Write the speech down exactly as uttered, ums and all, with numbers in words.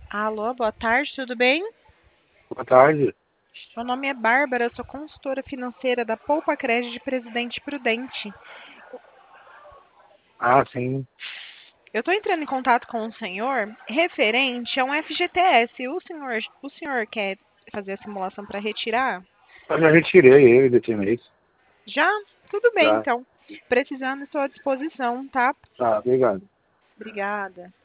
Alô, boa tarde, tudo bem? Boa tarde. Meu nome é Bárbara, eu sou consultora financeira da Poupa Crédito de Presidente Prudente. Ah, sim. Eu estou entrando em contato com o senhor referente a um F G T S. O senhor, o senhor quer fazer a simulação para retirar? Eu já retirei ele desse mês. Já? Tudo bem, Já. então. Precisando, estou à disposição, tá? Tá, obrigado. Obrigada.